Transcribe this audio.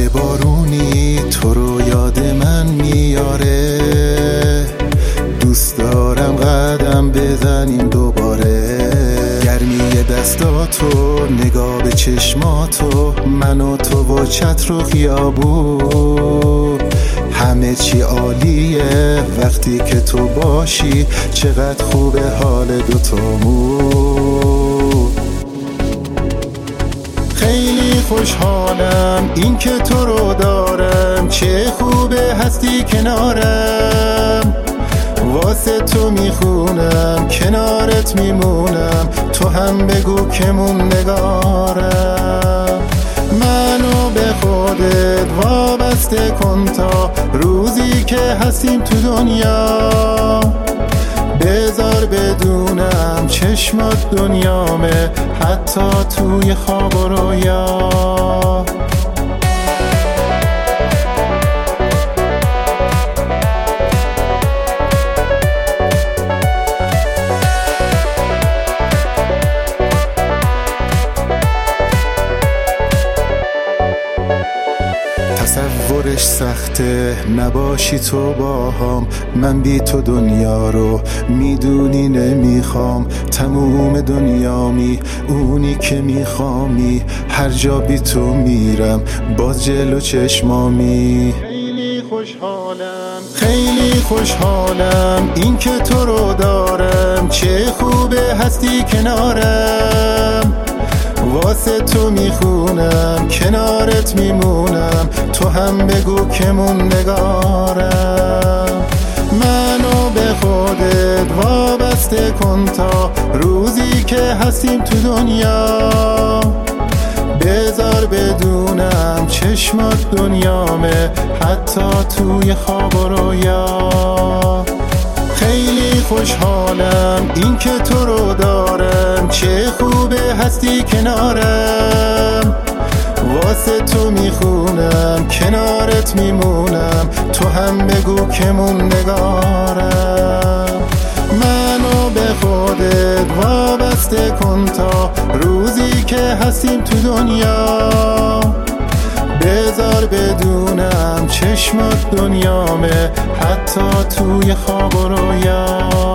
یه بارونی تو رو یاد من میاره، دوست دارم قدم بزنیم دوباره. گرمی دستاتو، نگاه به چشماتو، من و تو و چتر و خیابون، همه چی عالیه وقتی که تو باشی. چقدر خوبه حال دوتامون. خیلی خوشحالم این که تو رو دارم، چه خوبه هستی کنارم. واسه تو میخونم، کنارت میمونم، تو هم بگو که موندگارم. منو به خودت وابسته کن تا روزی که هستیم تو دنیا. بذار بدونم چشمات دنیامه، حتی توی خواب و رویا. تصورش سخته نباشی تو باهام، من بی تو دنیا رو میدونی نمیخوام. تموم دنیامی، اونی که میخوامی، هر جا بی تو میرم باز جلو چشمامی. خیلی خوشحالم این که تو رو دارم، چه خوبه هستی کنارم. واسه تو میخونم، کنارت میمونم، تو هم بگو که موندگارم. منو به خودت وابسته کن تا روزی که هستیم تو دنیا. بذار بدونم چشمات دنیامه، حتی توی خواب و رویا. خیلی خوشحالم این که تو رو دارم، چه خوبه هستی کنارم. واسه تو میخونم، کنارت میمونم، تو هم بگو که موندگارم. منو به خودت وابسته کن تا روزی که هستیم تو دنیا. بذار بدونم چشمات دنیامه، حتی توی خواب و رویا.